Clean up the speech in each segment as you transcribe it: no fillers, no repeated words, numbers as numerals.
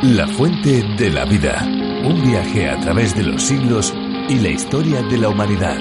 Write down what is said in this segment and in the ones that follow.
La fuente de la vida. Un viaje a través de los siglos y la historia de la humanidad.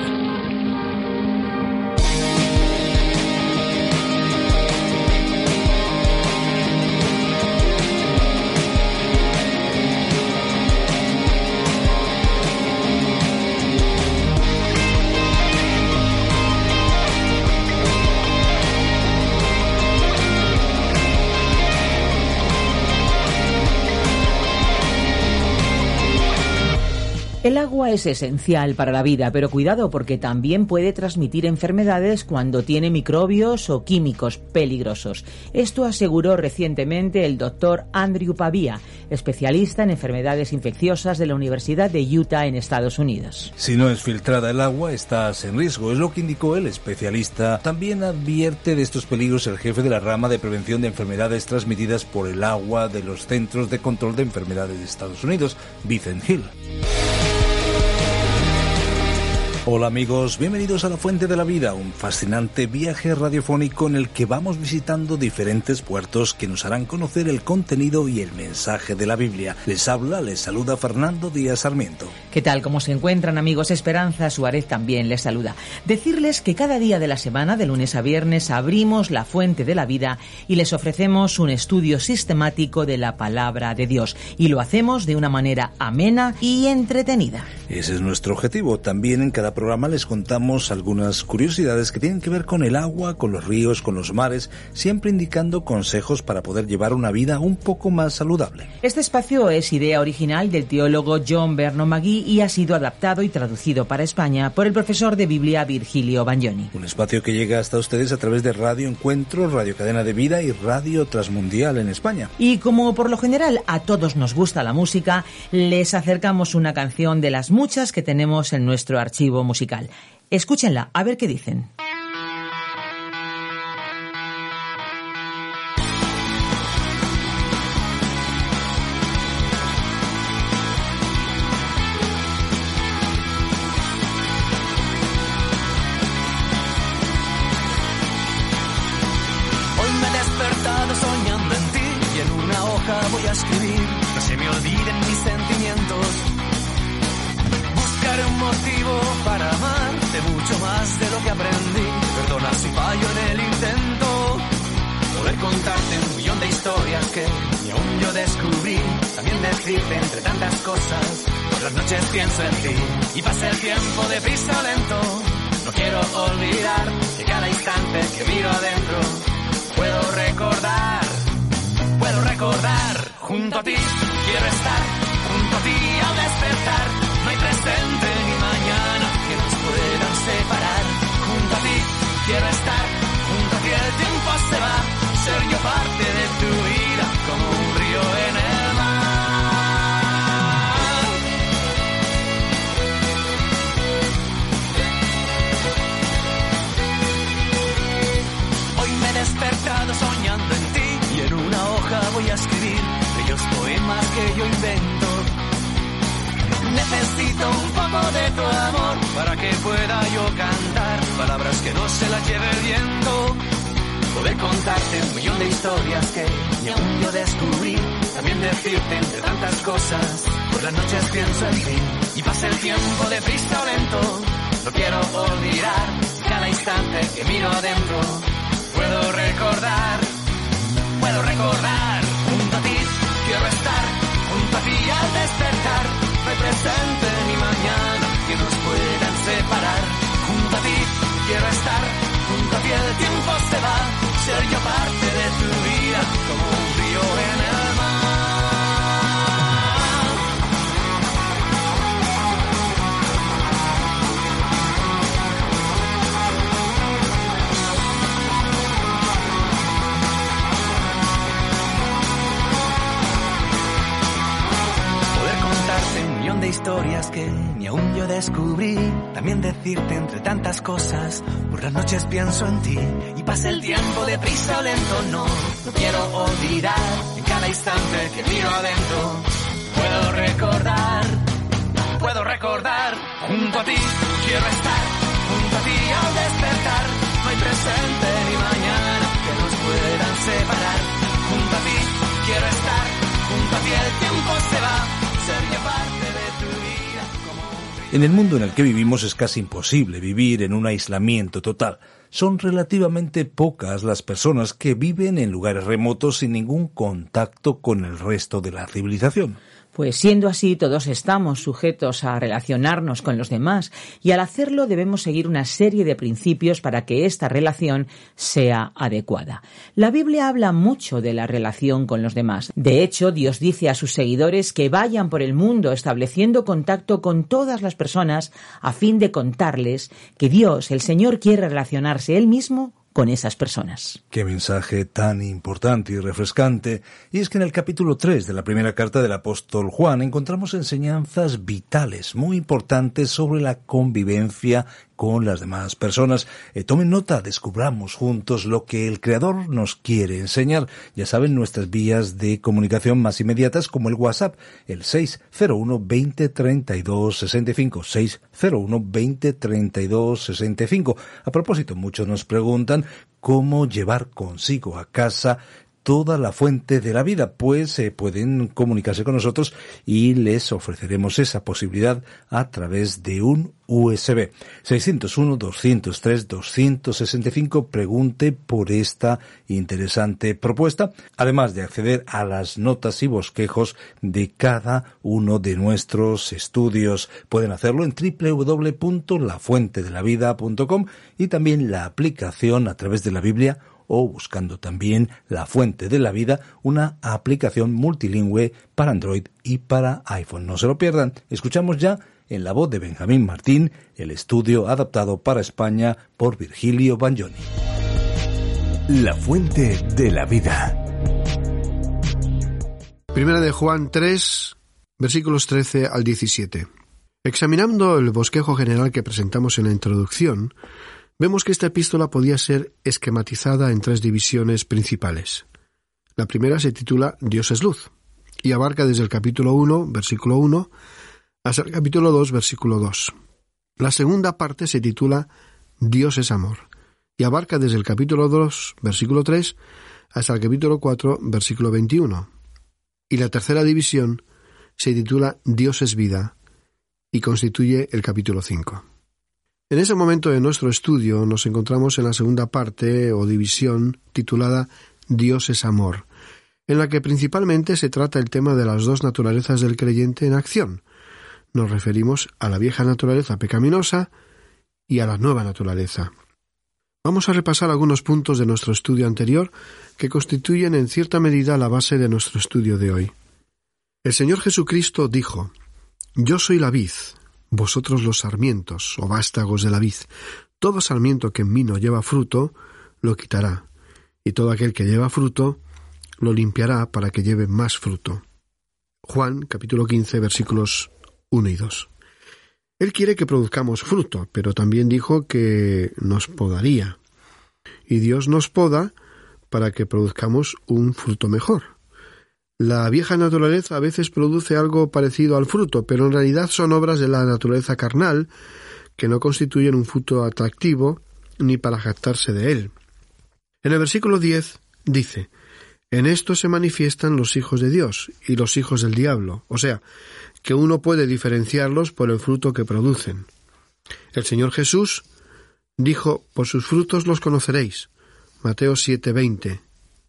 El agua es esencial para la vida, pero cuidado porque también puede transmitir enfermedades cuando tiene microbios o químicos peligrosos. Esto aseguró recientemente el doctor Andrew Pavia, especialista en enfermedades infecciosas de la Universidad de Utah en Estados Unidos. Si no es filtrada el agua, estás en riesgo, es lo que indicó el especialista. También advierte de estos peligros el jefe de la rama de prevención de enfermedades transmitidas por el agua de los Centros de Control de Enfermedades de Estados Unidos, Vincent Hill. Hola amigos, bienvenidos a La Fuente de la Vida, un fascinante viaje radiofónico en el que vamos visitando diferentes puertos que nos harán conocer el contenido y el mensaje de la Biblia. Les saluda Fernando Díaz Sarmiento. ¿Qué tal? ¿Cómo se encuentran, amigos? Esperanza Suárez también les saluda. Decirles que cada día de la semana, de lunes a viernes, abrimos La Fuente de la Vida y les ofrecemos un estudio sistemático de la Palabra de Dios. Y lo hacemos de una manera amena y entretenida. Ese es nuestro objetivo. También en cada programa les contamos algunas curiosidades que tienen que ver con el agua, con los ríos, con los mares, siempre indicando consejos para poder llevar una vida un poco más saludable. Este espacio es idea original del teólogo John Vernon McGee y ha sido adaptado y traducido para España por el profesor de Biblia Virgilio Bagnoni. Un espacio que llega hasta ustedes a través de Radio Encuentro, Radio Cadena de Vida y Radio Transmundial en España. Y como por lo general a todos nos gusta la música, les acercamos una canción de las muchas que tenemos en nuestro archivo musical. Escúchenla, a ver qué dicen. Hoy me he despertado soñando en ti y en una hoja voy a escribir, no se me olviden mis sentimientos. Buscaré un motivo para amarte mucho más de lo que aprendí. Perdona si fallo en el intento. Poder contarte un millón de historias que ni aún yo descubrí. También decirte entre tantas cosas. Por las noches pienso en ti y pasa el tiempo deprisa o lento. No quiero olvidar que cada instante que miro adentro puedo recordar. Junto a ti quiero estar. Junto a ti al despertar. No hay presente ni mañana que nos puedan separar. Junto a ti quiero estar, junto a ti el tiempo se va. Ser yo parte de tu vida como un río en el mar. Hoy me he despertado soñando en ti y en una hoja voy a escribir bellos poemas que yo invento. Necesito un poco de tu amor para que pueda yo cantar palabras que no se las lleve el viento. Poder contarte un millón de historias que ni aún yo descubrí. También decirte entre tantas cosas. Por las noches pienso en ti y pasa el tiempo deprisa o lento. No quiero olvidar cada instante que miro adentro. Puedo recordar. Junto a ti quiero estar. Junto a ti al despertar. No hay presente ni mañana que nos puedan separar. Junto a ti quiero estar, junto a ti el tiempo se va. Ser yo parte de tu vida como un río en el de historias que ni aún yo descubrí. También decirte entre tantas cosas. Por las noches pienso en ti y pasa el tiempo deprisa o lento. No quiero olvidar en cada instante que miro adentro. Puedo recordar. Junto a ti quiero estar. Junto a ti al despertar. No hay presente ni mañana que nos puedan separar. Junto a ti quiero estar. Junto a ti el tiempo En el mundo en el que vivimos es casi imposible vivir en un aislamiento total. Son relativamente pocas las personas que viven en lugares remotos sin ningún contacto con el resto de la civilización. Pues siendo así, todos estamos sujetos a relacionarnos con los demás y al hacerlo debemos seguir una serie de principios para que esta relación sea adecuada. La Biblia habla mucho de la relación con los demás. De hecho, Dios dice a sus seguidores que vayan por el mundo estableciendo contacto con todas las personas a fin de contarles que Dios, el Señor, quiere relacionarse Él mismo con esas personas. Qué mensaje tan importante y refrescante. Y es que en el capítulo 3 de la primera carta del apóstol Juan encontramos enseñanzas vitales, muy importantes sobre la convivencia con las demás personas. Tomen nota, descubramos juntos lo que el Creador nos quiere enseñar. Ya saben, nuestras vías de comunicación más inmediatas como el WhatsApp, el 601 20 32 65, 601 20 32 65. A propósito, muchos nos preguntan cómo llevar consigo a casa toda la fuente de la vida, pues pueden comunicarse con nosotros y les ofreceremos esa posibilidad a través de un USB. 601-203-265, pregunte por esta interesante propuesta, además de acceder a las notas y bosquejos de cada uno de nuestros estudios. Pueden hacerlo en www.lafuentedelavida.com y también la aplicación a través de la Biblia o buscando también La Fuente de la Vida, una aplicación multilingüe para Android y para iPhone. No se lo pierdan. Escuchamos ya en la voz de Benjamín Martín el estudio adaptado para España por Virgilio Bagnoni. La Fuente de la Vida. Primera de Juan 3, versículos 13 al 17. Examinando el bosquejo general que presentamos en la introducción, vemos que esta epístola podía ser esquematizada en 3 divisiones principales. La primera se titula Dios es luz, y abarca desde el capítulo 1, versículo 1, hasta el capítulo 2, versículo 2. La segunda parte se titula Dios es amor, y abarca desde el capítulo 2, versículo 3, hasta el capítulo 4, versículo 21. Y la tercera división se titula Dios es vida, y constituye el capítulo 5. En ese momento de nuestro estudio nos encontramos en la segunda parte o división titulada Dios es amor, en la que principalmente se trata el tema de las 2 naturalezas del creyente en acción. Nos referimos a la vieja naturaleza pecaminosa y a la nueva naturaleza. Vamos a repasar algunos puntos de nuestro estudio anterior que constituyen en cierta medida la base de nuestro estudio de hoy. El Señor Jesucristo dijo: Yo soy la vid, vosotros los sarmientos o vástagos de la vid. Todo sarmiento que en mí no lleva fruto, lo quitará, y todo aquel que lleva fruto, lo limpiará para que lleve más fruto. Juan, capítulo 15, versículos 1 y 2. Él quiere que produzcamos fruto, pero también dijo que nos podaría. Y Dios nos poda para que produzcamos un fruto mejor. La vieja naturaleza a veces produce algo parecido al fruto, pero en realidad son obras de la naturaleza carnal que no constituyen un fruto atractivo ni para jactarse de él. En el versículo 10 dice: En esto se manifiestan los hijos de Dios y los hijos del diablo, o sea, que uno puede diferenciarlos por el fruto que producen. El Señor Jesús dijo: Por sus frutos los conoceréis. Mateo 7:20.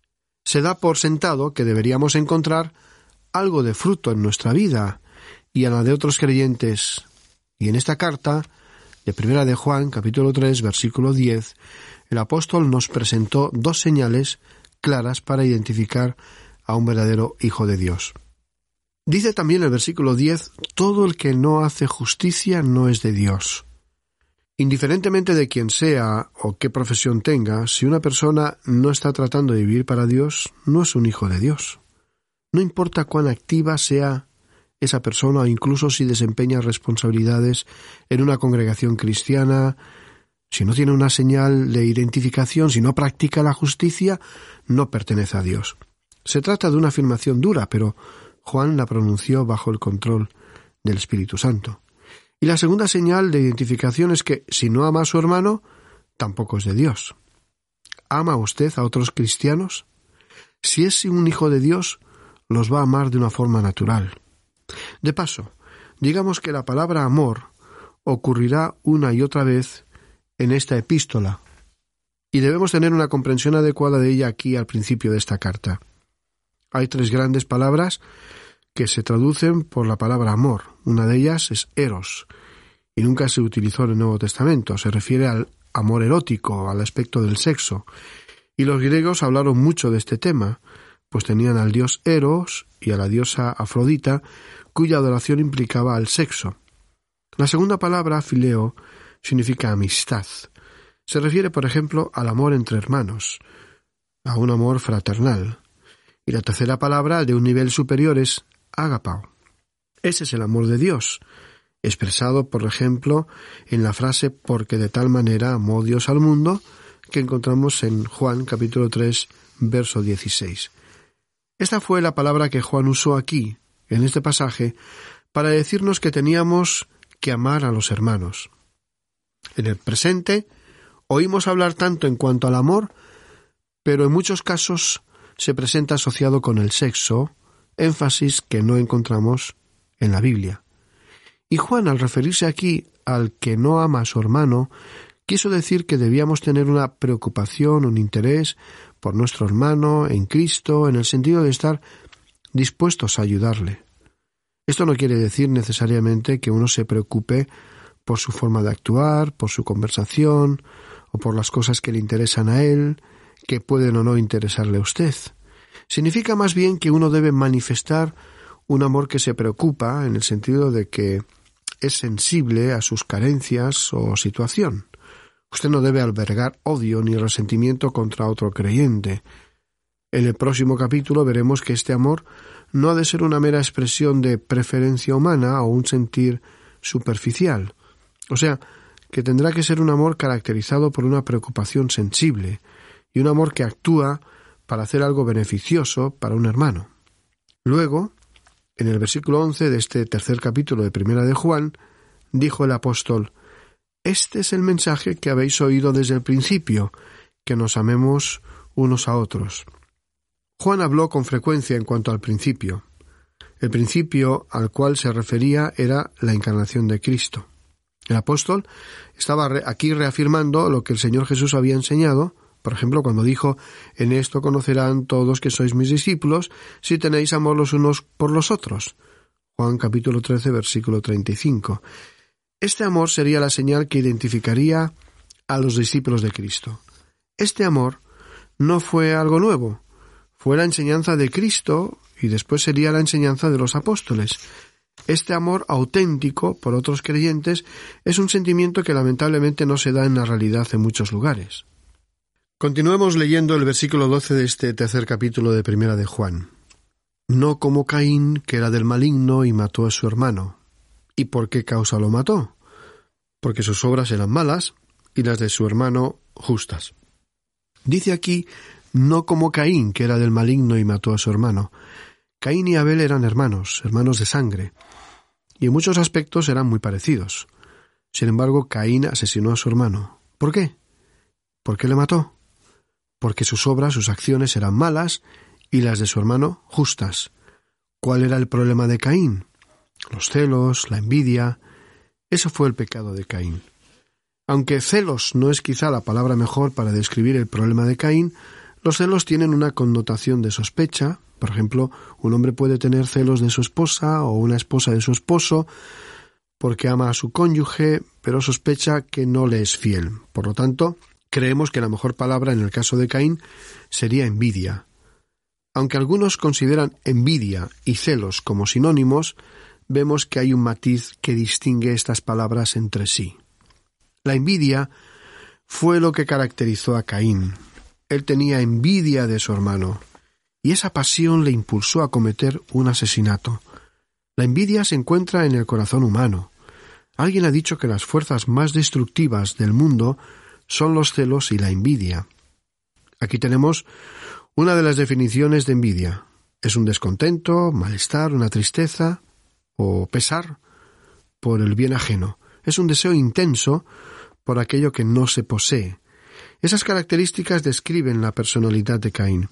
Se da por sentado que deberíamos encontrar algo de fruto en nuestra vida y en la de otros creyentes. Y en esta carta, de Primera de Juan, capítulo 3, versículo 10, el apóstol nos presentó 2 señales claras para identificar a un verdadero hijo de Dios. Dice también el versículo 10, todo el que no hace justicia no es de Dios. Indiferentemente de quién sea o qué profesión tenga, si una persona no está tratando de vivir para Dios, no es un hijo de Dios. No importa cuán activa sea esa persona o incluso si desempeña responsabilidades en una congregación cristiana, si no tiene una señal de identificación, si no practica la justicia, no pertenece a Dios. Se trata de una afirmación dura, pero Juan la pronunció bajo el control del Espíritu Santo. Y la segunda señal de identificación es que si no ama a su hermano, tampoco es de Dios. ¿Ama usted a otros cristianos? Si es un hijo de Dios, los va a amar de una forma natural. De paso, digamos que la palabra amor ocurrirá una y otra vez en esta epístola, y debemos tener una comprensión adecuada de ella aquí al principio de esta carta. Hay 3 grandes palabras que se traducen por la palabra amor. Una de ellas es eros, y nunca se utilizó en el Nuevo Testamento. Se refiere al amor erótico, al aspecto del sexo. Y los griegos hablaron mucho de este tema, pues tenían al dios Eros y a la diosa Afrodita, cuya adoración implicaba al sexo. La segunda palabra, fileo, significa amistad. Se refiere, por ejemplo, al amor entre hermanos, a un amor fraternal. Y la tercera palabra, de un nivel superior, es ágapao. Ese es el amor de Dios, expresado, por ejemplo, en la frase «porque de tal manera amó Dios al mundo», que encontramos en Juan capítulo 3, verso 16. Esta fue la palabra que Juan usó aquí, en este pasaje, para decirnos que teníamos que amar a los hermanos. En el presente, oímos hablar tanto en cuanto al amor, pero en muchos casos se presenta asociado con el sexo, énfasis que no encontramos en la Biblia. Y Juan, al referirse aquí al que no ama a su hermano, quiso decir que debíamos tener una preocupación, un interés por nuestro hermano en Cristo, en el sentido de estar dispuestos a ayudarle. Esto no quiere decir necesariamente que uno se preocupe por su forma de actuar, por su conversación, o por las cosas que le interesan a él, que pueden o no interesarle a usted. Significa más bien que uno debe manifestar un amor que se preocupa, en el sentido de que es sensible a sus carencias o situación. Usted no debe albergar odio ni resentimiento contra otro creyente. En el próximo capítulo veremos que este amor no ha de ser una mera expresión de preferencia humana o un sentir superficial. O sea, que tendrá que ser un amor caracterizado por una preocupación sensible y un amor que actúa para hacer algo beneficioso para un hermano. Luego, en el versículo 11 de este tercer capítulo de Primera de Juan, dijo el apóstol: «Este es el mensaje que habéis oído desde el principio, que nos amemos unos a otros». Juan habló con frecuencia en cuanto al principio. El principio al cual se refería era la encarnación de Cristo. El apóstol estaba aquí reafirmando lo que el Señor Jesús había enseñado, por ejemplo, cuando dijo: «En esto conocerán todos que sois mis discípulos, si tenéis amor los unos por los otros». Juan capítulo 13, versículo 35. Este amor sería la señal que identificaría a los discípulos de Cristo. Este amor no fue algo nuevo, fue la enseñanza de Cristo y después sería la enseñanza de los apóstoles. Este amor auténtico por otros creyentes es un sentimiento que lamentablemente no se da en la realidad en muchos lugares. Continuemos leyendo el versículo 12 de este tercer capítulo de Primera de Juan. «No como Caín, que era del maligno y mató a su hermano». ¿Y por qué causa lo mató? Porque sus obras eran malas y las de su hermano justas. Dice aquí: «No como Caín, que era del maligno y mató a su hermano». Caín y Abel eran hermanos de sangre, y en muchos aspectos eran muy parecidos. Sin embargo, Caín asesinó a su hermano. ¿Por qué? ¿Por qué le mató? Porque sus obras, sus acciones eran malas y las de su hermano justas. ¿Cuál era el problema de Caín? Los celos, la envidia. Eso fue el pecado de Caín. Aunque celos no es quizá la palabra mejor para describir el problema de Caín, los celos tienen una connotación de sospecha. Por ejemplo, un hombre puede tener celos de su esposa o una esposa de su esposo porque ama a su cónyuge, pero sospecha que no le es fiel. Por lo tanto, creemos que la mejor palabra en el caso de Caín sería envidia. Aunque algunos consideran envidia y celos como sinónimos, vemos que hay un matiz que distingue estas palabras entre sí. La envidia fue lo que caracterizó a Caín. Él tenía envidia de su hermano, y esa pasión le impulsó a cometer un asesinato. La envidia se encuentra en el corazón humano. Alguien ha dicho que las fuerzas más destructivas del mundo son los celos y la envidia. Aquí tenemos una de las definiciones de envidia. Es un descontento, malestar, una tristeza o pesar por el bien ajeno. Es un deseo intenso por aquello que no se posee. Esas características describen la personalidad de Caín.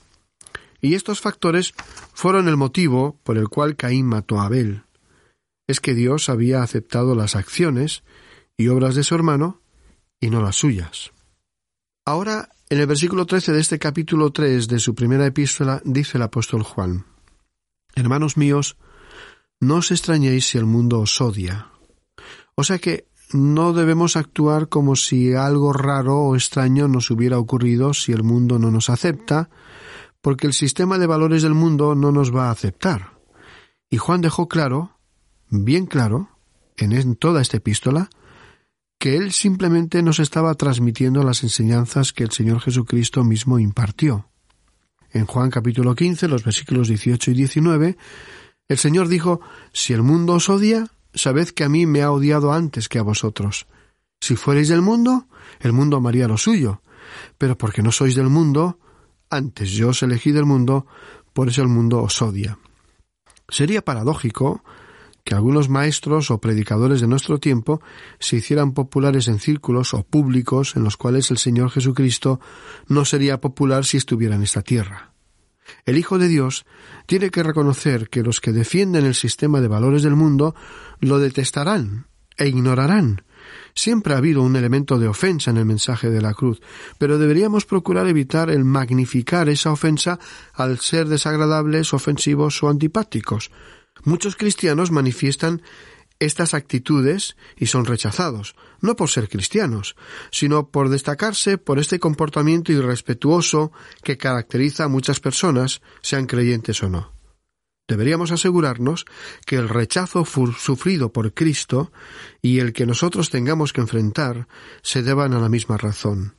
Y estos factores fueron el motivo por el cual Caín mató a Abel. Es que Dios había aceptado las acciones y obras de su hermano, y no las suyas. Ahora, en el versículo 13 de este capítulo 3 de su primera epístola, dice el apóstol Juan: Hermanos míos, no os extrañéis si el mundo os odia. O sea que no debemos actuar como si algo raro o extraño nos hubiera ocurrido si el mundo no nos acepta, porque el sistema de valores del mundo no nos va a aceptar. Y Juan dejó claro, bien claro, en toda esta epístola, que él simplemente nos estaba transmitiendo las enseñanzas que el Señor Jesucristo mismo impartió. En Juan capítulo 15, los versículos 18 y 19, el Señor dijo: Si el mundo os odia, sabed que a mí me ha odiado antes que a vosotros. Si fuereis del mundo, el mundo amaría lo suyo. Pero porque no sois del mundo, antes yo os elegí del mundo, por eso el mundo os odia. Sería paradójico que algunos maestros o predicadores de nuestro tiempo se hicieran populares en círculos o públicos en los cuales el Señor Jesucristo no sería popular si estuviera en esta tierra. El Hijo de Dios tiene que reconocer que los que defienden el sistema de valores del mundo lo detestarán e ignorarán. Siempre ha habido un elemento de ofensa en el mensaje de la cruz, pero deberíamos procurar evitar el magnificar esa ofensa al ser desagradables, ofensivos o antipáticos. Muchos cristianos manifiestan estas actitudes y son rechazados, no por ser cristianos, sino por destacarse por este comportamiento irrespetuoso que caracteriza a muchas personas, sean creyentes o no. Deberíamos asegurarnos que el rechazo sufrido por Cristo y el que nosotros tengamos que enfrentar se deban a la misma razón.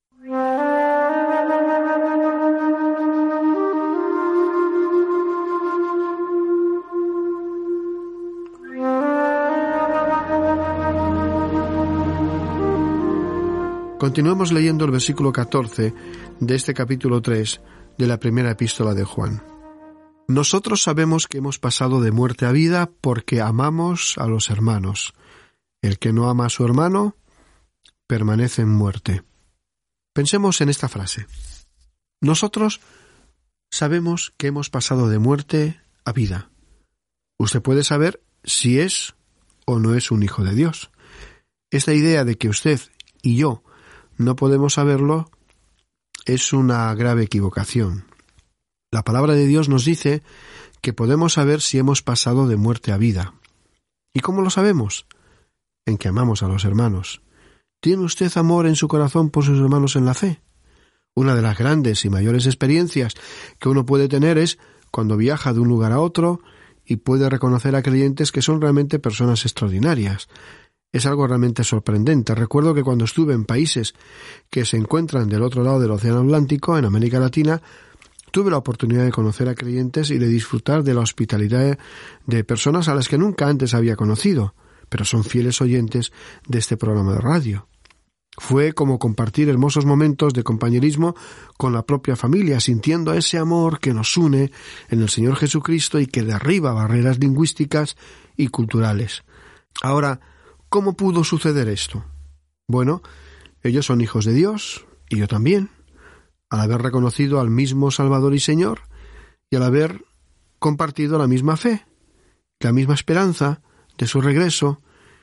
Continuamos leyendo el versículo 14 de este capítulo 3 de la primera epístola de Juan. Nosotros sabemos que hemos pasado de muerte a vida porque amamos a los hermanos. El que no ama a su hermano permanece en muerte. Pensemos en esta frase. Nosotros sabemos que hemos pasado de muerte a vida. Usted puede saber si es o no es un hijo de Dios. Esta idea de que usted y yo no podemos saberlo es una grave equivocación. La palabra de Dios nos dice que podemos saber si hemos pasado de muerte a vida. ¿Y cómo lo sabemos? En que amamos a los hermanos. ¿Tiene usted amor en su corazón por sus hermanos en la fe? Una de las grandes y mayores experiencias que uno puede tener es cuando viaja de un lugar a otro y puede reconocer a creyentes que son realmente personas extraordinarias. Es algo realmente sorprendente. Recuerdo que cuando estuve en países que se encuentran del otro lado del Océano Atlántico, en América Latina, tuve la oportunidad de conocer a creyentes y de disfrutar de la hospitalidad de personas a las que nunca antes había conocido, pero son fieles oyentes de este programa de radio. Fue como compartir hermosos momentos de compañerismo con la propia familia, sintiendo ese amor que nos une en el Señor Jesucristo y que derriba barreras lingüísticas y culturales. Ahora, ¿cómo pudo suceder esto? Bueno, ellos son hijos de Dios, y yo también, al haber reconocido al mismo Salvador y Señor, y al haber compartido la misma fe, la misma esperanza de su regreso,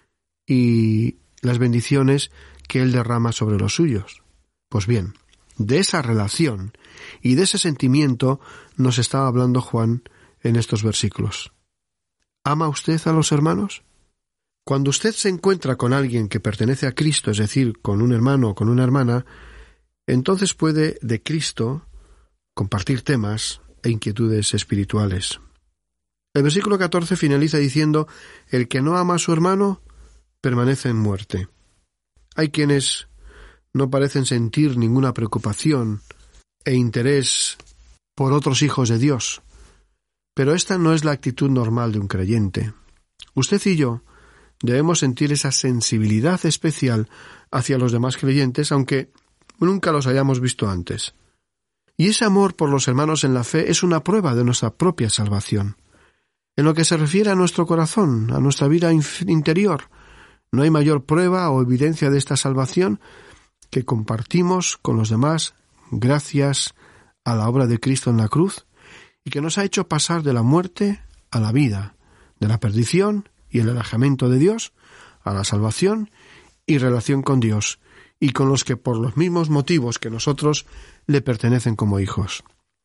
y las bendiciones que Él derrama sobre los suyos. Pues bien, de esa relación y de ese sentimiento nos estaba hablando Juan en estos versículos. ¿Ama usted a los hermanos? Cuando usted se encuentra con alguien que pertenece a Cristo, es decir, con un hermano o con una hermana, entonces puede de Cristo compartir temas e inquietudes espirituales. El versículo 14 finaliza diciendo: el que no ama a su hermano permanece en muerte. Hay quienes no parecen sentir ninguna preocupación e interés por otros hijos de Dios, pero esta no es la actitud normal de un creyente. Usted y yo debemos sentir esa sensibilidad especial hacia los demás creyentes, aunque nunca los hayamos visto antes. Y ese amor por los hermanos en la fe es una prueba de nuestra propia salvación. En lo que se refiere a nuestro corazón, a nuestra vida interior, no hay mayor prueba o evidencia de esta salvación que compartimos con los demás gracias a la obra de Cristo en la cruz y que nos ha hecho pasar de la muerte a la vida, de la perdición y el alejamiento de Dios a la salvación y relación con Dios, y con los que por los mismos motivos que nosotros le pertenecen como hijos.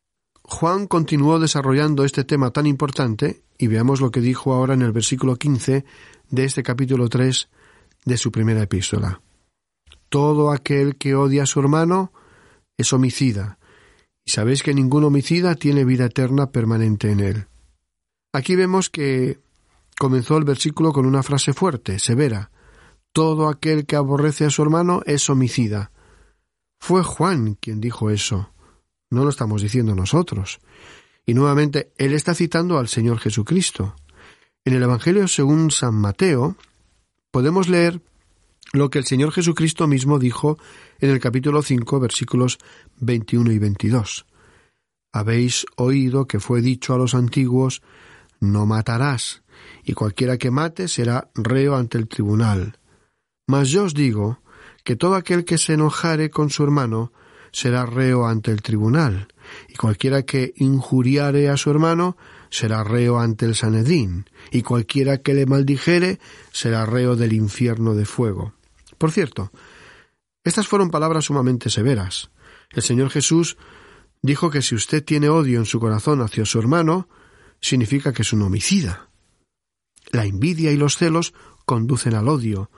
Juan continuó desarrollando este tema tan importante, y veamos lo que dijo ahora en el versículo 15 de este capítulo 3 de su primera epístola. Todo aquel que odia a su hermano es homicida, y sabéis que ningún homicida tiene vida eterna permanente en él. Aquí vemos que comenzó el versículo con una frase fuerte, severa. Todo aquel que aborrece a su hermano es homicida. Fue Juan quien dijo eso, no lo estamos diciendo nosotros. Y nuevamente, él está citando al Señor Jesucristo. En el Evangelio según San Mateo, podemos leer lo que el Señor Jesucristo mismo dijo en el capítulo 5, versículos 21 y 22. Habéis oído que fue dicho a los antiguos, no matarás, y cualquiera que mate será reo ante el tribunal. Mas yo os digo que todo aquel que se enojare con su hermano será reo ante el tribunal, y cualquiera que injuriare a su hermano será reo ante el Sanedrín, y cualquiera que le maldijere será reo del infierno de fuego. Por cierto, estas fueron palabras sumamente severas. El Señor Jesús dijo que si usted tiene odio en su corazón hacia su hermano, significa que es un homicida. La envidia y los celos conducen al odio,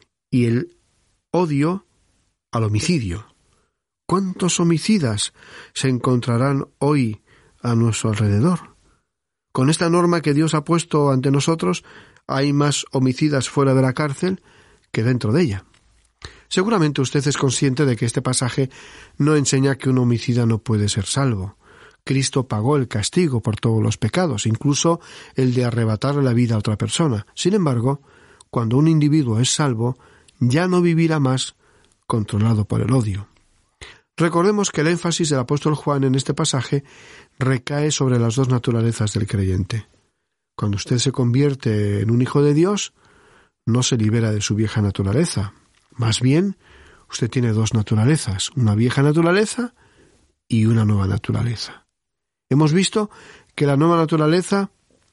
y el odio al homicidio. ¿Cuántos homicidas se encontrarán hoy a nuestro alrededor? Con esta norma que Dios ha puesto ante nosotros, hay más homicidas fuera de la cárcel que dentro de ella. Seguramente usted es consciente de que este pasaje no enseña que un homicida no puede ser salvo. Cristo pagó el castigo por todos los pecados, incluso el de arrebatarle la vida a otra persona. Sin embargo, cuando un individuo es salvo, ya no vivirá más controlado por el odio. Recordemos que el énfasis del apóstol Juan en este pasaje recae sobre las dos naturalezas del creyente. Cuando usted se convierte en un hijo de Dios, no se libera de su vieja naturaleza. Más bien, usted tiene dos naturalezas, una vieja naturaleza y una nueva naturaleza. Hemos visto que la nueva naturaleza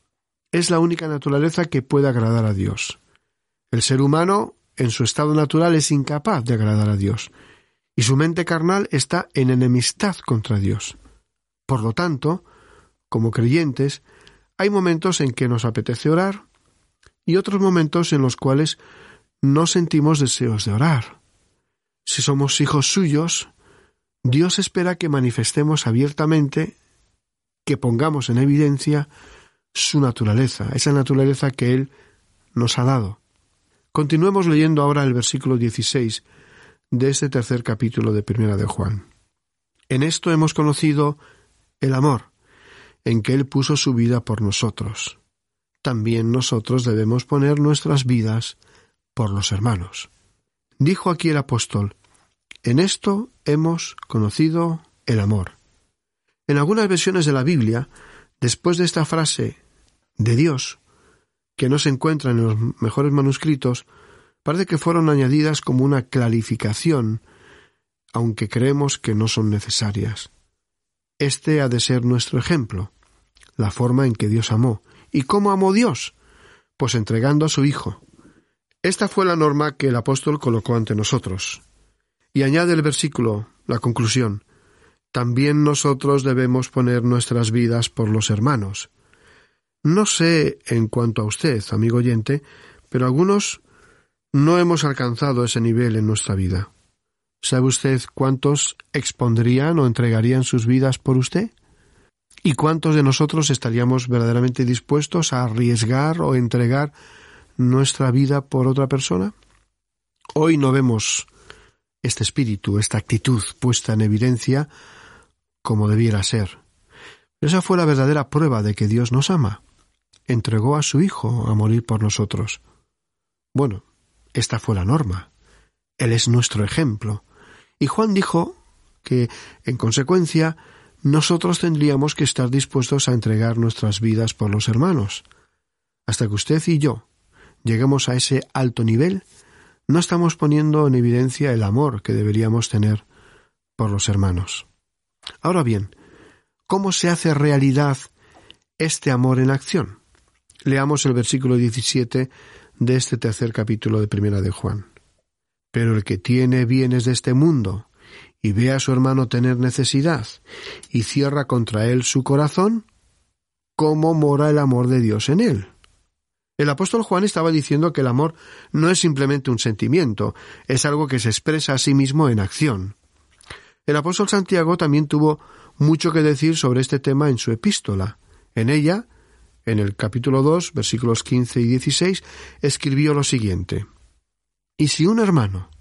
es la única naturaleza que puede agradar a Dios. El ser humano, en su estado natural, es incapaz de agradar a Dios, y su mente carnal está en enemistad contra Dios. Por lo tanto, como creyentes, hay momentos en que nos apetece orar y otros momentos en los cuales no sentimos deseos de orar. Si somos hijos suyos, Dios espera que manifestemos abiertamente, que pongamos en evidencia su naturaleza, esa naturaleza que Él nos ha dado. Continuemos leyendo ahora el versículo 16 de este tercer capítulo de Primera de Juan. En esto hemos conocido el amor, en que Él puso su vida por nosotros. También nosotros debemos poner nuestras vidas por los hermanos. Dijo aquí el apóstol, en esto hemos conocido el amor. En algunas versiones de la Biblia, después de esta frase de Dios, que no se encuentra en los mejores manuscritos, parece que fueron añadidas como una clarificación, aunque creemos que no son necesarias. Este ha de ser nuestro ejemplo, la forma en que Dios amó. ¿Y cómo amó Dios? Pues entregando a su Hijo. Esta fue la norma que el apóstol colocó ante nosotros. Y añade el versículo, la conclusión, también nosotros debemos poner nuestras vidas por los hermanos. No sé en cuanto a usted, amigo oyente, pero algunos no hemos alcanzado ese nivel en nuestra vida. ¿Sabe usted cuántos expondrían o entregarían sus vidas por usted? ¿Y cuántos de nosotros estaríamos verdaderamente dispuestos a arriesgar o entregar nuestra vida por otra persona? Hoy no vemos este espíritu, esta actitud puesta en evidencia como debiera ser. Esa fue la verdadera prueba de que Dios nos ama. Entregó a su Hijo a morir por nosotros. Bueno, esta fue la norma. Él es nuestro ejemplo. Y Juan dijo que, en consecuencia, nosotros tendríamos que estar dispuestos a entregar nuestras vidas por los hermanos. Hasta que usted y yo lleguemos a ese alto nivel, no estamos poniendo en evidencia el amor que deberíamos tener por los hermanos. Ahora bien, ¿cómo se hace realidad este amor en acción? Leamos el versículo 17 de este tercer capítulo de Primera de Juan. Pero el que tiene bienes de este mundo y ve a su hermano tener necesidad y cierra contra él su corazón, ¿cómo mora el amor de Dios en él? El apóstol Juan estaba diciendo que el amor no es simplemente un sentimiento, es algo que se expresa a sí mismo en acción. El apóstol Santiago también tuvo mucho que decir sobre este tema en su epístola. En ella, en el capítulo 2, versículos 15 y 16, escribió lo siguiente: «Y si un hermano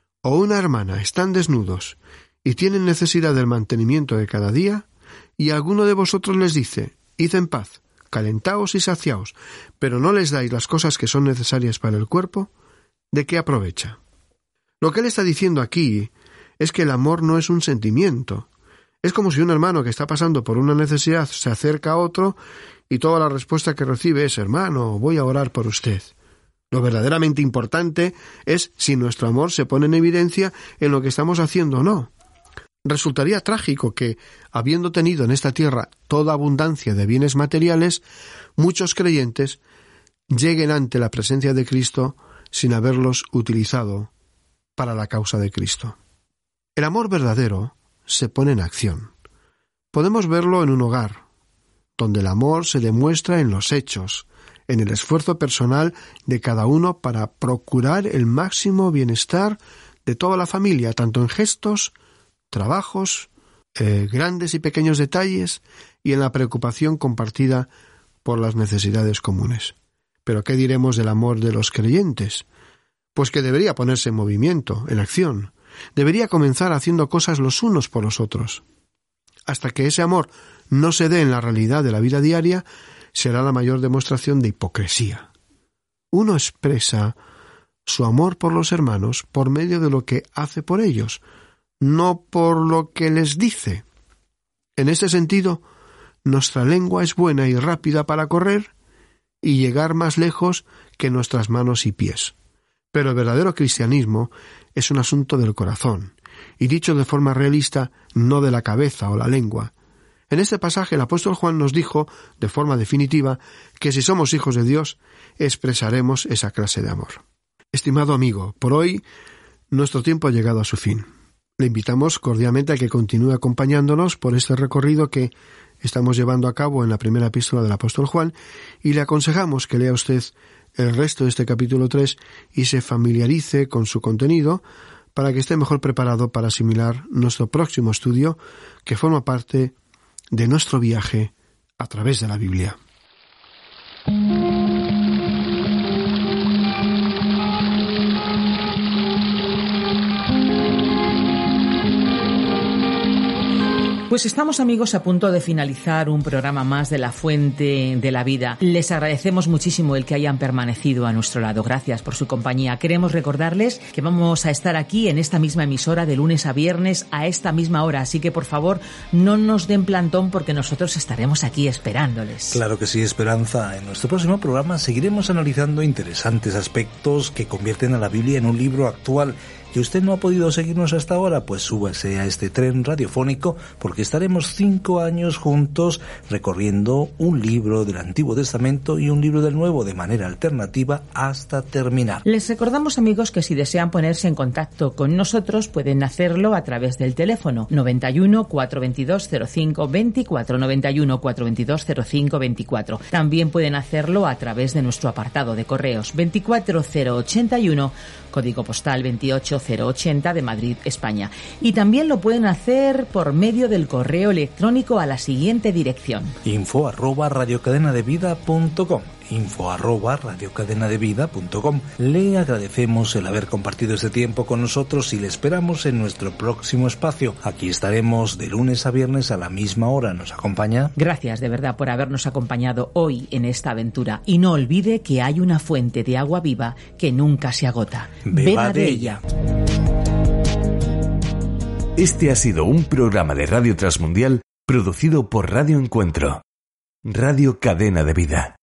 o una hermana están desnudos y tienen necesidad del mantenimiento de cada día, y alguno de vosotros les dice: id en paz, calentaos y saciaos, pero no les dais las cosas que son necesarias para el cuerpo, ¿de qué aprovecha?». Lo que él está diciendo aquí es que el amor no es un sentimiento. Es como si un hermano que está pasando por una necesidad se acerca a otro y toda la respuesta que recibe es: hermano, voy a orar por usted. Lo verdaderamente importante es si nuestro amor se pone en evidencia en lo que estamos haciendo o no. Resultaría trágico que, habiendo tenido en esta tierra toda abundancia de bienes materiales, muchos creyentes lleguen ante la presencia de Cristo sin haberlos utilizado para la causa de Cristo. El amor verdadero se pone en acción. Podemos verlo en un hogar, donde el amor se demuestra en los hechos, en el esfuerzo personal de cada uno para procurar el máximo bienestar de toda la familia, tanto en gestos, trabajos, grandes y pequeños detalles, y en la preocupación compartida por las necesidades comunes. Pero ¿qué diremos del amor de los creyentes? Pues que debería ponerse en movimiento, en acción. Debería comenzar haciendo cosas los unos por los otros. Hasta que ese amor no se dé en la realidad de la vida diaria, será la mayor demostración de hipocresía. Uno expresa su amor por los hermanos por medio de lo que hace por ellos, no por lo que les dice. En este sentido, nuestra lengua es buena y rápida para correr y llegar más lejos que nuestras manos y pies. Pero el verdadero cristianismo es un asunto del corazón, y dicho de forma realista, no de la cabeza o la lengua. En este pasaje el apóstol Juan nos dijo, de forma definitiva, que si somos hijos de Dios, expresaremos esa clase de amor. Estimado amigo, por hoy nuestro tiempo ha llegado a su fin. Le invitamos cordialmente a que continúe acompañándonos por este recorrido que estamos llevando a cabo en la primera epístola del apóstol Juan, y le aconsejamos que lea usted el resto de este capítulo 3 y se familiarice con su contenido para que esté mejor preparado para asimilar nuestro próximo estudio, que forma parte de nuestro viaje a través de la Biblia. Pues estamos, amigos, a punto de finalizar un programa más de La Fuente de la Vida. Les agradecemos muchísimo el que hayan permanecido a nuestro lado. Gracias por su compañía. Queremos recordarles que vamos a estar aquí en esta misma emisora de lunes a viernes a esta misma hora. Así que, por favor, no nos den plantón porque nosotros estaremos aquí esperándoles. Claro que sí, Esperanza. En nuestro próximo programa seguiremos analizando interesantes aspectos que convierten a la Biblia en un libro actual. ¿Y usted no ha podido seguirnos hasta ahora? Pues súbase a este tren radiofónico porque estaremos 5 años juntos recorriendo un libro del Antiguo Testamento y un libro del Nuevo de manera alternativa hasta terminar. Les recordamos, amigos, que si desean ponerse en contacto con nosotros pueden hacerlo a través del teléfono 91 422 05 24, 91 422 05 24. También pueden hacerlo a través de nuestro apartado de correos 24081, código postal 28080 de Madrid, España. Y también lo pueden hacer por medio del correo electrónico a la siguiente dirección: info@radiocadenadevida.com, info@radiocadenadevida.com. Le agradecemos el haber compartido este tiempo con nosotros y le esperamos en nuestro próximo espacio. Aquí estaremos de lunes a viernes a la misma hora. ¿Nos acompaña? Gracias de verdad por habernos acompañado hoy en esta aventura. Y no olvide que hay una fuente de agua viva que nunca se agota. Beba de ella. Este ha sido un programa de Radio Transmundial producido por Radio Encuentro, Radio Cadena de Vida.